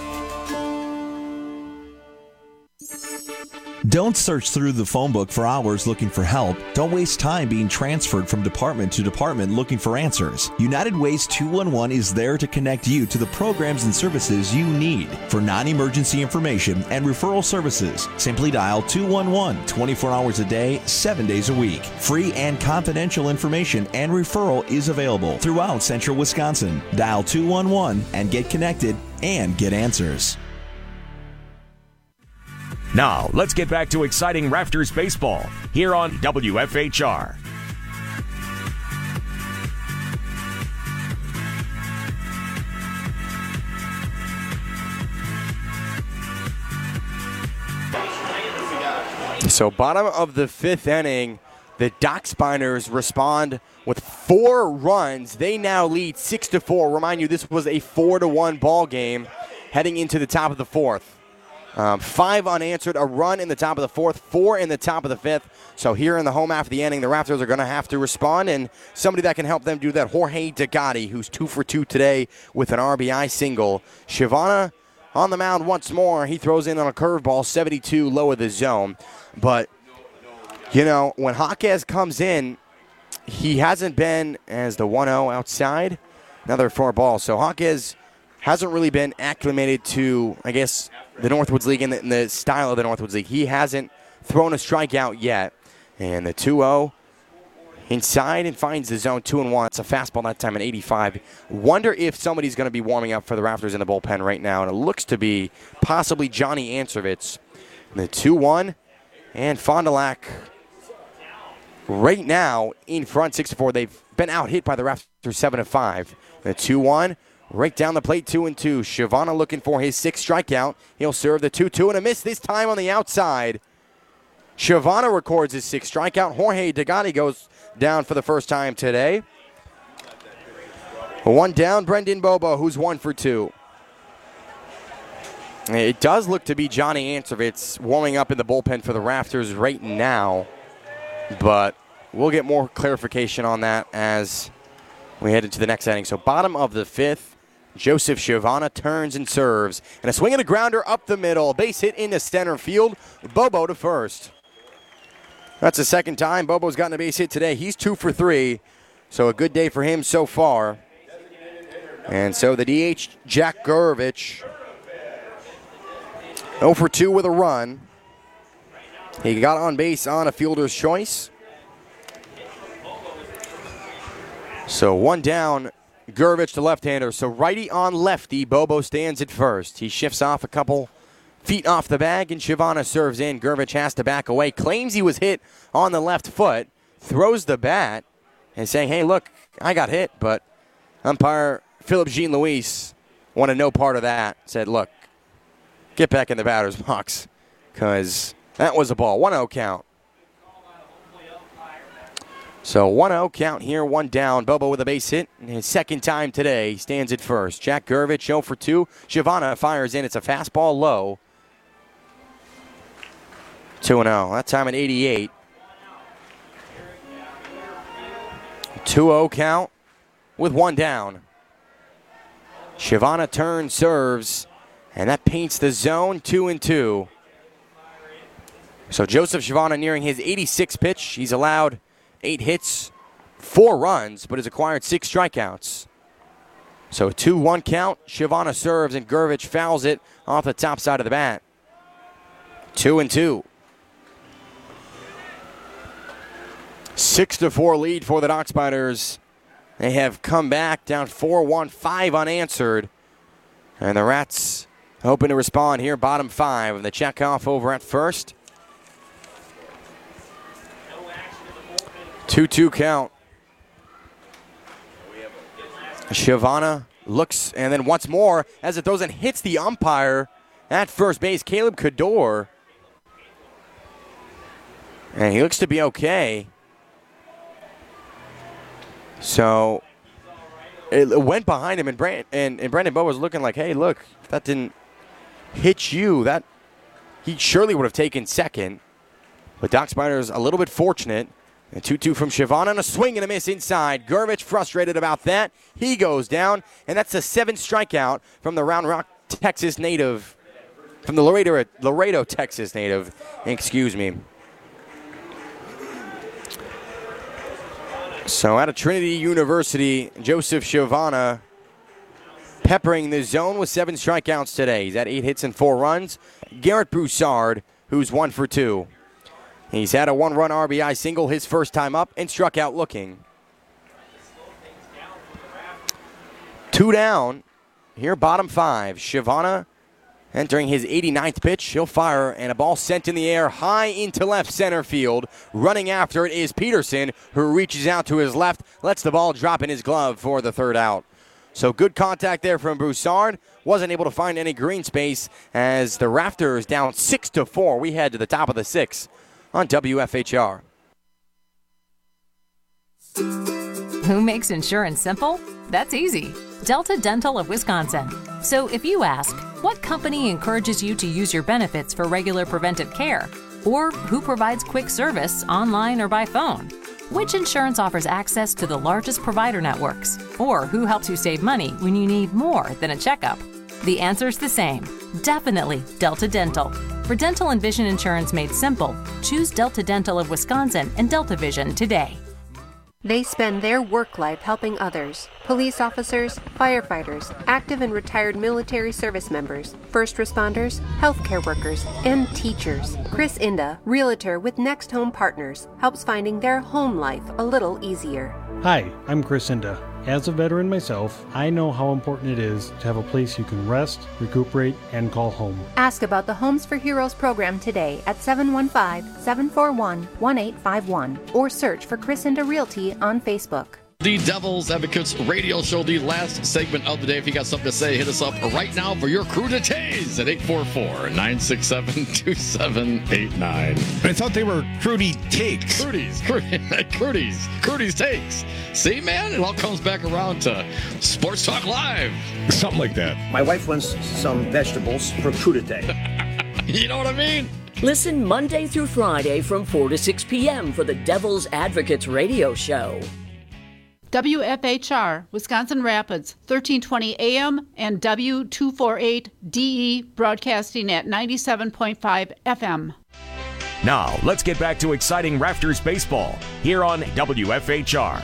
Don't search through the phone book for hours looking for help. Don't waste time being transferred from department to department looking for answers. United Ways two one one is there to connect you to the programs and services you need. For non-emergency information and referral services, simply dial two one one twenty-four hours a day, seven days a week. Free and confidential information and referral is available throughout central Wisconsin. Dial two one one and get connected and get answers. Now, let's get back to exciting Rafters baseball here on W F H R. So bottom of the fifth inning, the Knox Spiders respond with four runs. They now lead six to four. Remind you, this was a four to one ball game heading into the top of the fourth. Um, five unanswered, a run in the top of the fourth, four in the top of the fifth. So here in the home half of the inning, the Raptors are going to have to respond, and somebody that can help them do that, Jorge Degatti, who's two for two today with an R B I single. Shivana on the mound once more. He throws in on a curveball, seventy-two low of the zone. But, you know, when Jaquez comes in, he hasn't been as the one oh outside. Another four ball. So Jaquez hasn't really been acclimated to, I guess, the Northwoods League and the, and the style of the Northwoods League. He hasn't thrown a strikeout yet. And the two oh inside and finds the zone two and one. It's a fastball that time at eighty-five. Wonder if somebody's going to be warming up for the Raptors in the bullpen right now. And it looks to be possibly Johnny Ansovitz. The two one. And Fond du Lac right now in front six to four. They've been out hit by the Raptors seven to five. The two one. Right down the plate, two and two. Shivana looking for his sixth strikeout. He'll serve the two two and a miss this time on the outside. Shivana records his sixth strikeout. Jorge Degatti goes down for the first time today. One down, Brendan Bobo, who's one for two. It does look to be Johnny Ansovitz warming up in the bullpen for the Raptors right now, but we'll get more clarification on that as we head into the next inning. So bottom of the fifth. Joseph Shivana turns and serves. And a swing and a grounder up the middle. Base hit into center field. Bobo to first. That's the second time Bobo's gotten a base hit today. He's two for three. So a good day for him so far. And so the D H, Jack Gurevich, oh for two with a run. He got on base on a fielder's choice. So one down. Gurevich, the left-hander. So righty on lefty. Bobo stands at first. He shifts off a couple feet off the bag, and Shivana serves in. Gurevich has to back away. Claims he was hit on the left foot. Throws the bat and saying, hey, look, I got hit. But umpire Philip Jean-Louis wanted no part of that. Said, look, get back in the batter's box because that was a ball. one oh count. So one oh count here, one down. Bobo with a base hit. His second time today. He stands at first. Jack Gurevich oh for two. Shivana fires in. It's a fastball low. two and oh. That time at eighty-eight. two oh count with one down. Shivana turns, serves, and that paints the zone two and two. So Joseph Shivana nearing his eighty-sixth pitch. He's allowed eight hits, four runs, but has acquired six strikeouts. So a two one count. Shivana serves, and Gurevich fouls it off the top side of the bat. Two and two. Six to four lead for the Dock Spiders. They have come back down four one, five unanswered. And the Rats hoping to respond here, bottom five. And the checkoff over at first. two two count. Shivana looks, and then once more, as it throws and hits the umpire at first base, Caleb Cador. And he looks to be okay. So it went behind him, and, Brand, and, and Brandon Bowe was looking like, hey, look, if that didn't hit you, that he surely would have taken second. But Dock Spiders a little bit fortunate. A two two from Shivana and a swing and a miss inside. Gurevich frustrated about that. He goes down, and that's a seventh strikeout from the Round Rock, Texas native, from the Laredo, Laredo, Texas native. Excuse me. So out of Trinity University, Joseph Shivana peppering the zone with seven strikeouts today. He's had eight hits and four runs. Garrett Broussard, who's one for two. He's had a one-run R B I single his first time up and struck out looking. Two down. Here, bottom five. Shivana entering his eighty-ninth pitch. He'll fire, and a ball sent in the air high into left center field. Running after it is Peterson, who reaches out to his left, lets the ball drop in his glove for the third out. So good contact there from Broussard. Wasn't able to find any green space as the Raptors down six to four. We head to the top of the sixth on W F H R. Who makes insurance simple? That's easy. Delta Dental of Wisconsin. So if you ask, what company encourages you to use your benefits for regular preventive care? Or who provides quick service online or by phone? Which insurance offers access to the largest provider networks? Or who helps you save money when you need more than a checkup? The answer's the same. Definitely Delta Dental. For dental and vision insurance made simple, choose Delta Dental of Wisconsin and Delta Vision today. They spend their work life helping others. Police officers, firefighters, active and retired military service members, first responders, healthcare workers, and teachers. Chris Inda, realtor with Next Home Partners, helps finding their home life a little easier. Hi, I'm Chris Inda. As a veteran myself, I know how important it is to have a place you can rest, recuperate, and call home. Ask about the Homes for Heroes program today at seven one five, seven four one, one eight five one or search for Chris Inda Realty on Facebook. The Devil's Advocates radio show, the last segment of the day. If you got something to say, hit us up right now for your crudité at eight four four, nine six seven, two seven eight nine. I thought they were Crudy Takes. Crudies, Crudies, Crudies Takes. See, man, it all comes back around to Sports Talk Live. Something like that. My wife wants some vegetables for crudité. You know what I mean? Listen Monday through Friday from four to six p.m. for the Devil's Advocates radio show. W F H R, Wisconsin Rapids, thirteen twenty A M and W two forty-eight D E, broadcasting at ninety-seven point five F M. Now, let's get back to exciting Rafters baseball here on W F H R.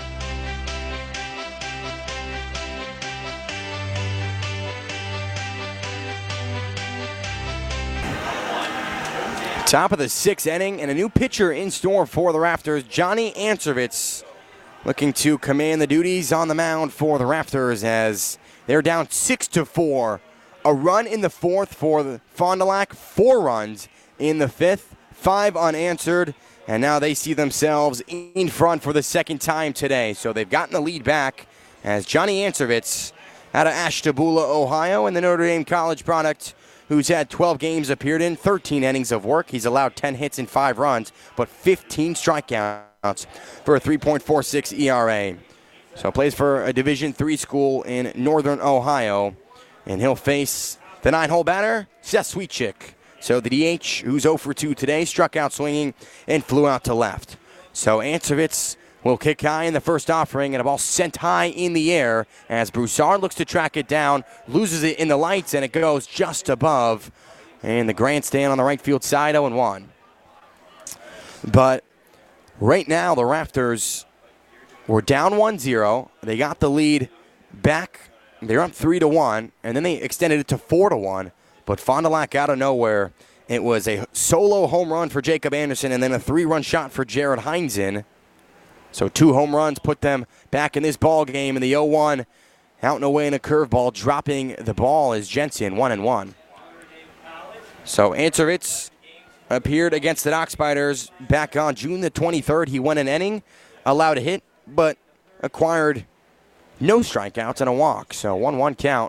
Top of the sixth inning, and a new pitcher in store for the Rafters, Johnny Answervitz, looking to command the duties on the mound for the Rafters as they're down six to four. A run in the fourth for the Fond du Lac, four runs in the fifth, five unanswered, and now they see themselves in front for the second time today. So they've gotten the lead back as Johnny Answervitz out of Ashtabula, Ohio, and the Notre Dame College product, who's had twelve games, appeared in thirteen innings of work. He's allowed ten hits and five runs, but fifteen strikeouts for a three point four six E R A. So plays for a Division three school in Northern Ohio, and he'll face the nine-hole batter, Seth Sweetchick. So the D H, who's oh for two today, struck out swinging and flew out to left. So Answervitz will kick high in the first offering, and a ball sent high in the air as Broussard looks to track it down, loses it in the lights, and it goes just above. And the grandstand on the right field side, oh and one. But right now, the Rafters were down one zero. They got the lead back. They're up three to one, and then they extended it to four to one. But Fond du Lac out of nowhere, it was a solo home run for Jacob Anderson and then a three-run shot for Jared Heinzen. So two home runs put them back in this ball game. In the oh one, out and away in a curveball, dropping the ball is Jensen, one and one. So Answervitz appeared against the Dock Spiders back on June the twenty-third. He went an inning, allowed a hit, but acquired no strikeouts and a walk. So one one count.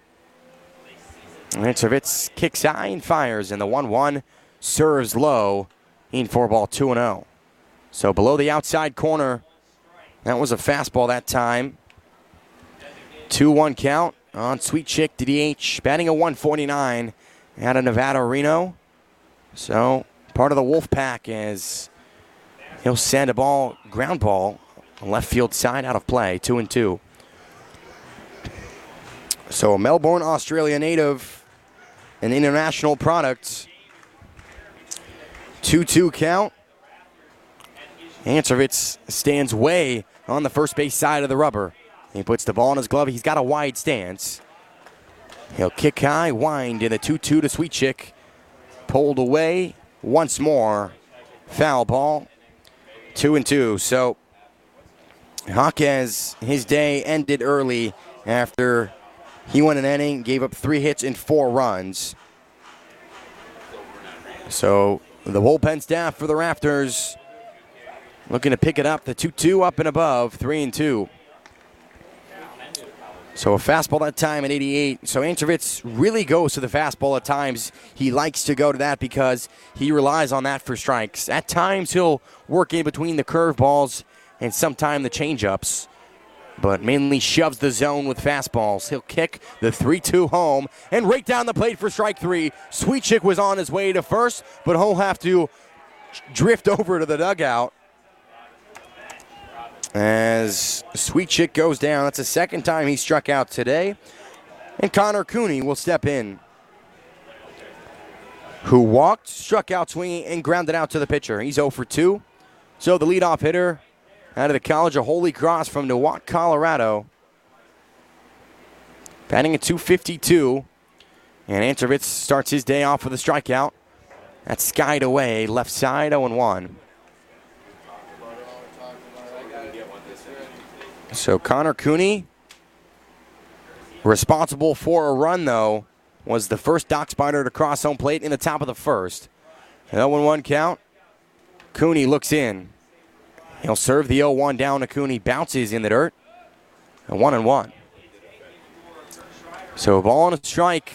Answervitz kicks high and fires, and the one one serves low in four ball two and oh. So below the outside corner, that was a fastball that time. two one count on Sweetchick to D H, batting a one forty-nine out of Nevada Reno. So part of the Wolf Pack as he'll send a ball, ground ball, on left field side out of play, two and two. So a Melbourne, Australia native, an international product. two two count. Answervitz stands way on the first base side of the rubber. He puts the ball in his glove. He's got a wide stance. He'll kick high, wind in the two two to Sweetchick. Pulled away once more. Foul ball. Two and two. So Jaquez, his day ended early after he went an inning, gave up three hits and four runs. So the bullpen staff for the Rafters looking to pick it up. The two two up and above, three and two. So a fastball that time at eighty-eight. So Answervitz really goes to the fastball at times. He likes to go to that because he relies on that for strikes. At times he'll work in between the curveballs and sometimes the changeups. but mainly shoves the zone with fastballs. He'll kick the three two home and right down the plate for strike three. Sweet Chick was on his way to first, but he'll have to drift over to the dugout as Sweet Chick goes down. That's the second time he struck out today. And Connor Cooney will step in, who walked, struck out swinging, and grounded out to the pitcher. He's oh for two. So the leadoff hitter out of the College of Holy Cross from Newark, Colorado, batting at two fifty-two. And Antrovitz starts his day off with a strikeout. That's skied away, left side, oh and one. So Connor Cooney, responsible for a run, though, was the first dock spider to cross home plate in the top of the first. An oh and one count. Cooney looks in. He'll serve the oh one down to Cooney. Bounces in the dirt. A one and one. So a ball and a strike.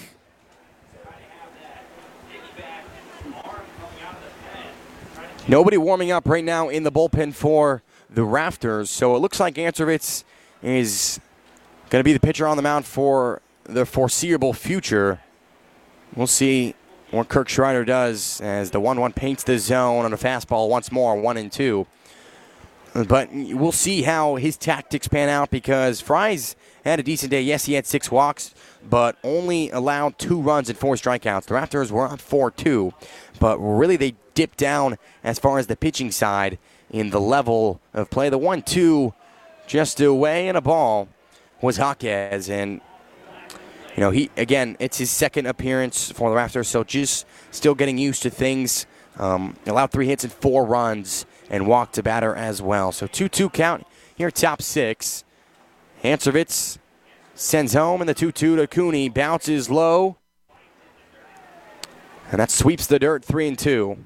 Nobody warming up right now in the bullpen for the Rafters. So it looks like Antrovitz is going to be the pitcher on the mound for the foreseeable future. We'll see what Kirk Schreider does as the one one paints the zone on a fastball once more, one and two. But we'll see how his tactics pan out because Fries had a decent day. Yes, he had six walks, but only allowed two runs and four strikeouts. The Raptors were on four two, but really they dipped down as far as the pitching side in the level of play. The one two just away and a ball was Jaquez, and you know, he again, it's his second appearance for the Raptors, so just still getting used to things. Um, allowed three hits and four runs and walked to batter as well. So two two count here, top six. Antrovitz sends home, and the two two to Cooney bounces low, and that sweeps the dirt, three and two.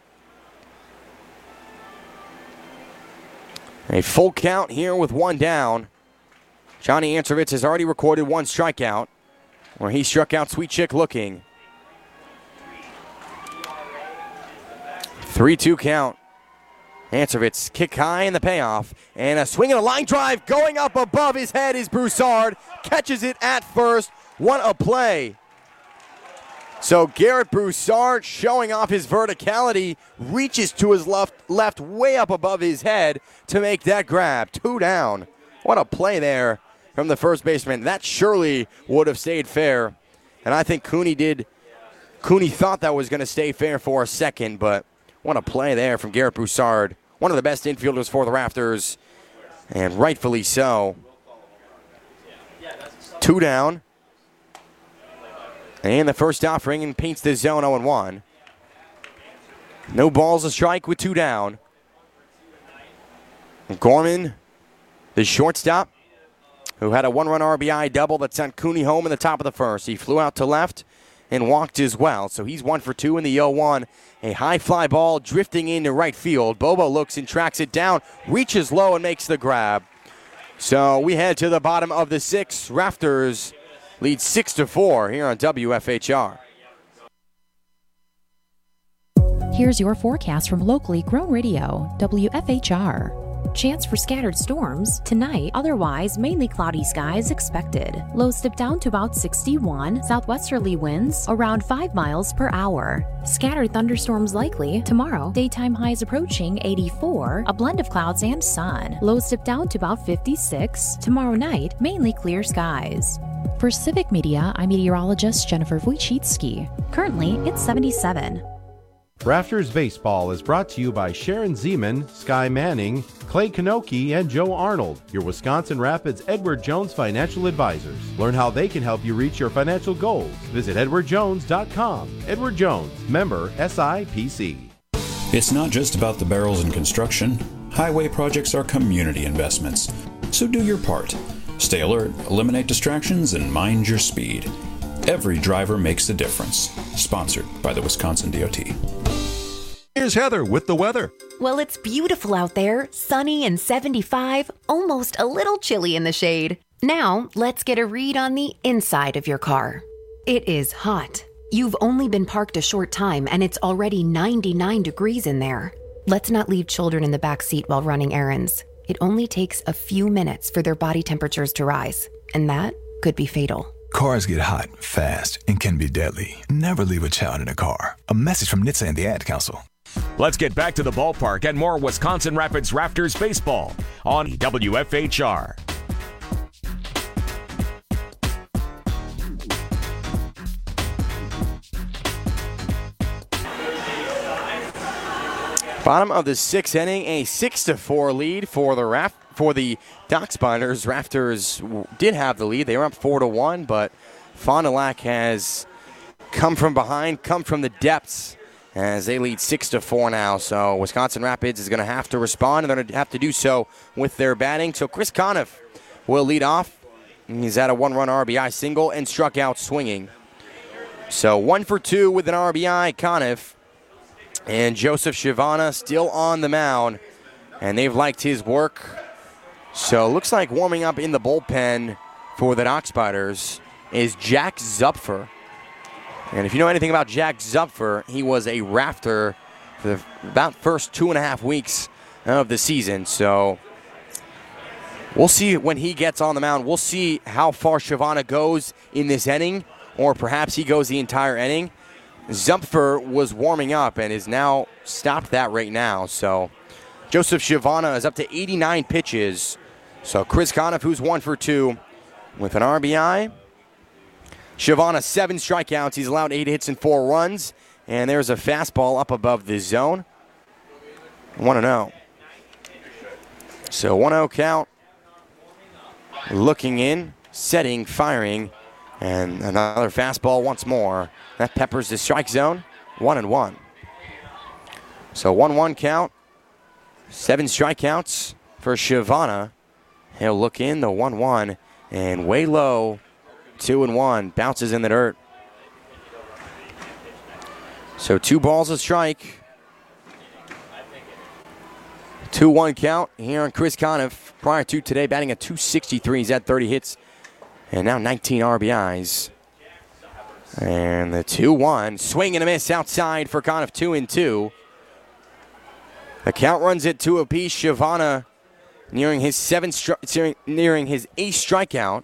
A full count here with one down. Johnny Antrovitz has already recorded one strikeout, where he struck out Sweet Chick looking. three two count. Antrovitz kick high in the payoff, and a swing and a line drive going up above his head is Broussard. Catches it at first. What a play. So Garrett Broussard, showing off his verticality, reaches to his left, left way up above his head to make that grab. Two down. What a play there from the first baseman. That surely would have stayed fair. And I think Cooney did. Cooney thought that was going to stay fair for a second, but what a play there from Garrett Broussard. One of the best infielders for the Rafters, and rightfully so. Two down. And the first offering and paints the zone oh and one. No balls, a strike with two down. Gorman, the shortstop, who had a one-run R B I double that sent Cooney home in the top of the first. He flew out to left and walked as well. So he's one for two in the oh one. A high fly ball drifting into right field. Bobo looks and tracks it down, reaches low and makes the grab. So we head to the bottom of the sixth. Rafters lead six to four here on W F H R. Here's your forecast from locally grown radio, W F H R. Chance for scattered storms tonight, otherwise mainly cloudy skies expected. Lows dip down to about sixty-one, southwesterly winds around five miles per hour. Scattered thunderstorms likely tomorrow, daytime highs approaching eighty-four, a blend of clouds and sun. Lows dip down to about fifty-six. Tomorrow night, mainly clear skies. For Civic Media, I'm meteorologist Jennifer Wojcicki. Currently, it's seventy-seven. Rafters Baseball is brought to you by Sharon Zeman, Sky Manning, Clay Kanoki, and Joe Arnold, your Wisconsin Rapids Edward Jones financial advisors. Learn how they can help you reach your financial goals. Visit edward jones dot com. Edward Jones, member S I P C. It's not just about the barrels in construction. Highway projects are community investments. So do your part. Stay alert, eliminate distractions, and mind your speed. Every driver makes a difference. Sponsored by the Wisconsin D O T. Here's Heather with the weather. Well, it's beautiful out there, sunny and seventy-five, almost a little chilly in the shade. Now, let's get a read on the inside of your car. It is hot. You've only been parked a short time and it's already ninety-nine degrees in there. Let's not leave children in the back seat while running errands. It only takes a few minutes for their body temperatures to rise, and that could be fatal. Cars get hot, fast, and can be deadly. Never leave a child in a car. A message from N H T S A and the Ad Council. Let's get back to the ballpark and more Wisconsin Rapids Raptors baseball on W F H R. Bottom of the sixth inning, a six to four lead for the Raf- for the Dock Spiders. Raptors did have the lead. They were up four to one, but Fond du Lac has come from behind, come from the depths as they lead six to four now. So Wisconsin Rapids is going to have to respond, and they're going to have to do so with their batting. So Chris Conniff will lead off. He's at a one-run R B I single and struck out swinging. So one for two with an R B I, Conniff. And Joseph Schiavona still on the mound, and they've liked his work. So it looks like warming up in the bullpen for the Dock Spiders is Jack Zupfer. And if you know anything about Jack Zupfer, he was a Rafter for the about first two and a half weeks of the season. So we'll see when he gets on the mound. We'll see how far Schiavona goes in this inning, or perhaps he goes the entire inning. Zupfer was warming up and is now stopped that right now. So Joseph Schiavona is up to eighty-nine pitches. So Chris Conniff, who's one for two with an R B I. Schiavona, seven strikeouts. He's allowed eight hits and four runs. And there's a fastball up above the zone. one and oh. So one oh count. Looking in, setting, firing. And another fastball once more. That peppers the strike zone. One and one. So one one count. Seven strikeouts for Schiavona. He'll look in the one one. And way low. Two and one. Bounces in the dirt. So two balls a strike. two one count here on Chris Conniff. Prior to today, batting at two sixty-three. He's had thirty hits. And now nineteen R B Is. And the two one. Swing and a miss outside for Conniff. Two and two. The count runs it two apiece. Schiavona nearing his seventh, stri- nearing his eighth strikeout.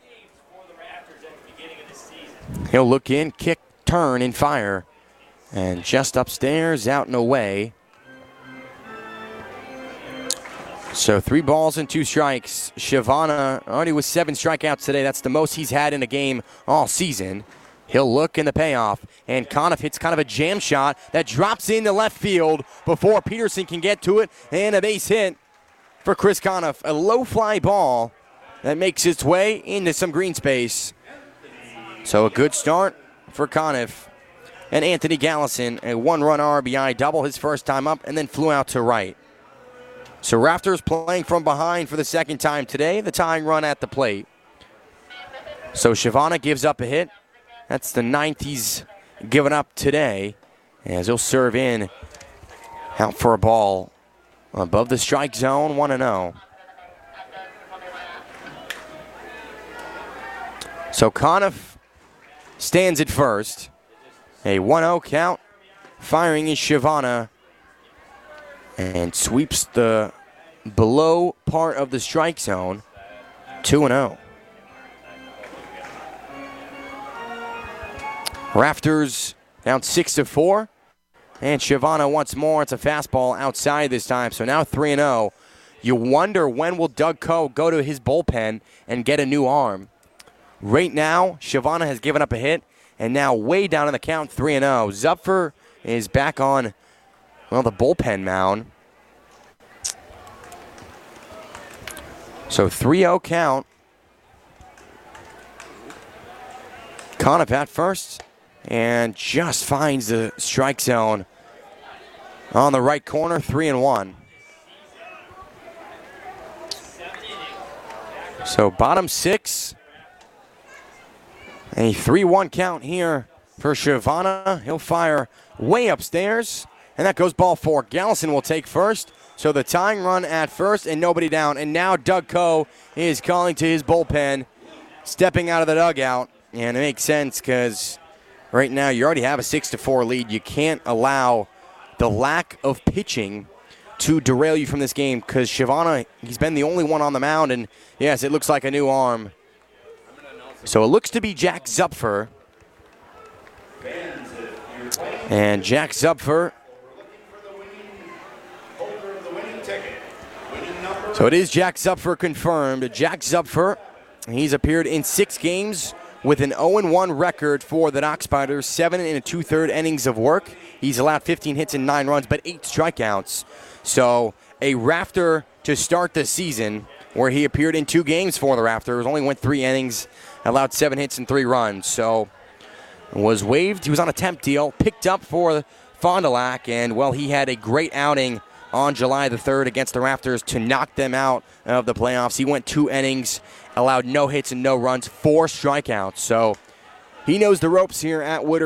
He'll look in, kick, turn, and fire. And just upstairs, out and away. So three balls and two strikes. Schiavona already with seven strikeouts today. That's the most he's had in a game all season. He'll look in the payoff. And Conniff hits kind of a jam shot that drops into left field before Peterson can get to it. And a base hit for Chris Conniff. A low fly ball that makes its way into some green space. So a good start for Conniff. And Anthony Gallison, a one-run R B I double his first time up and then flew out to right. So Raptors playing from behind for the second time today. The tying run at the plate. So Schiavona gives up a hit. That's the ninth he's given up today. As he'll serve in. Out for a ball above the strike zone, one and oh. So Conniff stands at first. A one oh count. Firing is Schiavona. And sweeps the below part of the strike zone. two and oh. Raptors down six to four. And Schiavona once more. It's a fastball outside this time. So now three and oh. You wonder when will Doug Coe go to his bullpen and get a new arm. Right now, Schiavona has given up a hit. And now way down in the count, three and oh. Zupfer is back on, well, the bullpen mound. So three oh count. Conniff at first. And just finds the strike zone on the right corner, three and one. So bottom six. A three one count here for Schiavona. He'll fire way upstairs. And that goes ball four. Gallison will take first. So the tying run at first and nobody down. And now Doug Coe is calling to his bullpen, stepping out of the dugout. And it makes sense because right now you already have a six to four lead. You can't allow the lack of pitching to derail you from this game because Shavana, he's been the only one on the mound, and yes, it looks like a new arm. So it looks to be Jack Zupfer. And Jack Zupfer. So it is Jack Zupfer confirmed. Jack Zupfer, he's appeared in six games with an oh and one record for the Knox Spiders, seven and a two-third innings of work. He's allowed fifteen hits and nine runs, but eight strikeouts. So a Rafter to start the season where he appeared in two games for the Rafters, only went three innings, allowed seven hits and three runs. So was waived. He was on a temp deal, picked up for Fond du Lac, and, well, he had a great outing on July the third against the Rafters to knock them out of the playoffs. He went two innings, allowed no hits and no runs, four strikeouts. So he knows the ropes here at Woodard.